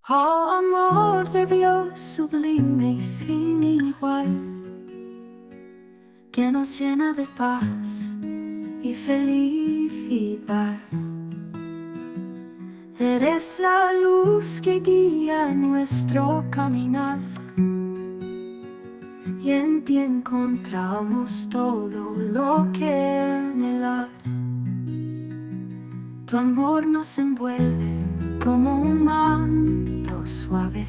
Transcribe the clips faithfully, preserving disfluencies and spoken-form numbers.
Oh, amor de Dios sublime y sin igual, que nos llena de paz y felicidad. Eres la luz que guía nuestro caminar, y en ti encontramos todo lo que anhelar. Tu amor nos envuelve como un manto suave,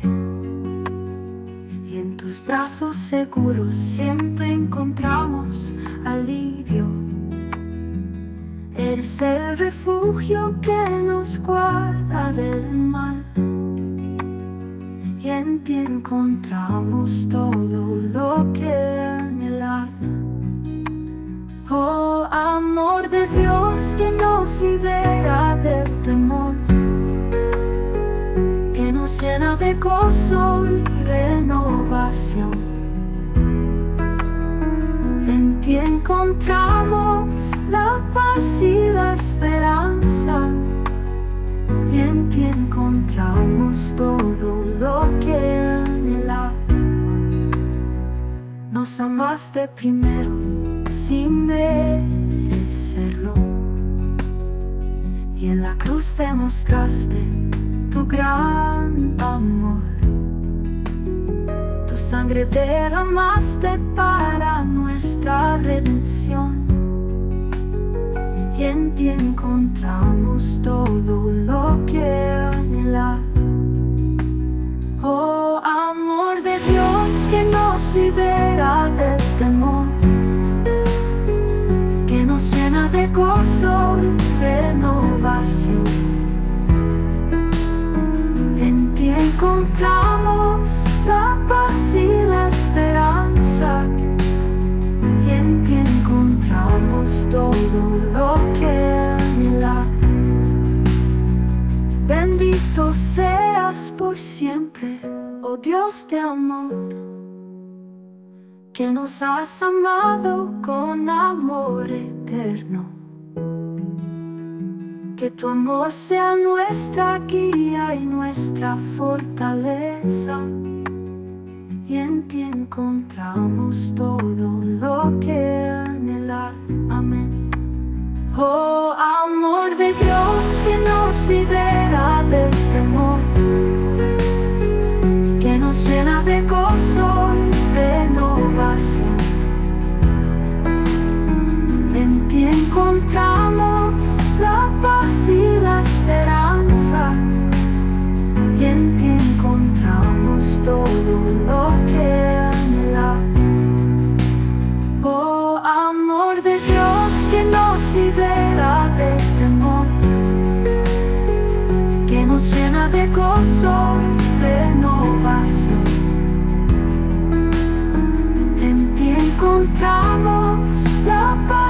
y en tus brazos seguros siempre encontramos alivio. Eres el refugio que nos guarda del mal, y en ti encontramos todo lo que anhelar. Oh, amor de Dios que nos libera del temor, que nos llena de gozo y renovación. En ti encontramos la paz y la esperanza, y en ti encontramos todo lo que anhelar. Nos amaste primero sin merecerlo, y en la cruz demostraste tu gran amor. Tu sangre derramaste para nuestra redención, y en ti encontramos todo lo que anhelar. Oh, amor de Dios que nos libera del temor, que nos llena de gozo y renovación. En ti encontramos la paz y la esperanza, y en ti encontramos todo lo que anhelar. Bendito seas por siempre, oh Dios de amor, que nos has amado con amor eterno. Que tu amor sea nuestra guía y nuestra fortaleza, y en ti encontramos todo lo que anhelar. Amén. Oh, amor de Dios que nos libera del temor, que nos llena de gozo y renovación. En ti encontramos la paz y la esperanza, y en ti encontramos todo lo que anhelar. Oh, amor de Dios que nos libera del temor, que nos llena de gozo y renovación. En ti encontramos la paz